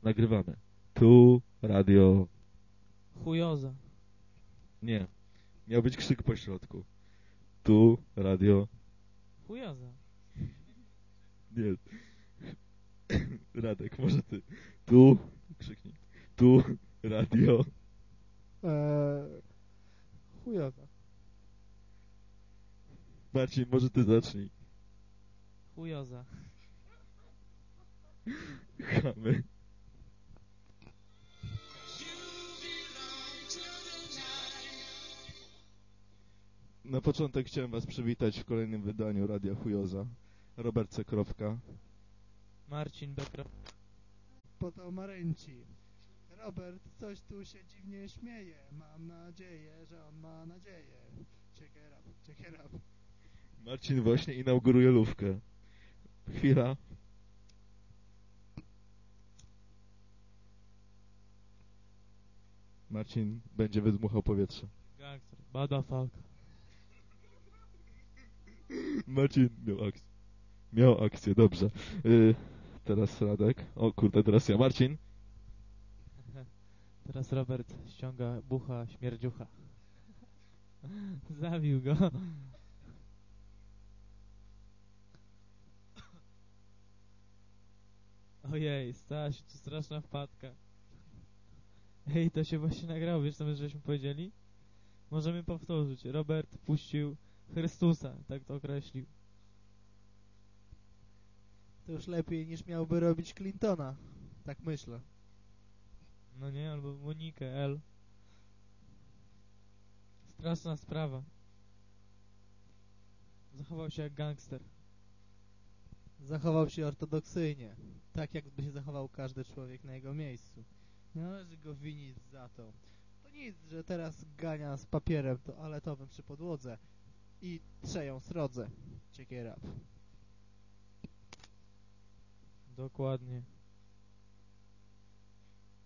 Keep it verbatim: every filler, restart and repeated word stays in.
Nagrywamy. Tu radio... Chujoza. Nie. Miał być krzyk po środku. Tu radio... Chujoza. Nie. Radek, może ty. Tu... Krzyknij. Tu radio... Eee, chujoza. Marcin, może ty zacznij. Chujoza. Chamy. Na początek chciałem was przywitać w kolejnym wydaniu Radia Chujoza. Robert C. Kropka. Marcin B. Podał Maręci. Robert coś tu się dziwnie śmieje. Mam nadzieję, że on ma nadzieję. Check it up, check it up. Marcin właśnie inauguruje lówkę. Chwila. Marcin będzie wydmuchał powietrze. Gangster. Motherfucker. Marcin miał akcję. Miał akcję, dobrze. Yy, teraz Radek. O kurde, teraz ja. Marcin. Teraz Robert ściąga bucha śmierdziucha. Zabił go. Ojej, stała się tu straszna wpadka. Ej, to się właśnie nagrało, wiesz co my żeśmy powiedzieli? Możemy powtórzyć. Robert puścił Chrystusa, tak to określił. To już lepiej niż miałby robić Clintona. Tak myślę. No nie, albo Monikę L. Straszna sprawa. Zachował się jak gangster. Zachował się ortodoksyjnie. Tak jakby się zachował każdy człowiek na jego miejscu. Nie należy go winić za to. To nic, że teraz gania z papierem toaletowym przy podłodze i trzeją srodze. Check it up. Dokładnie.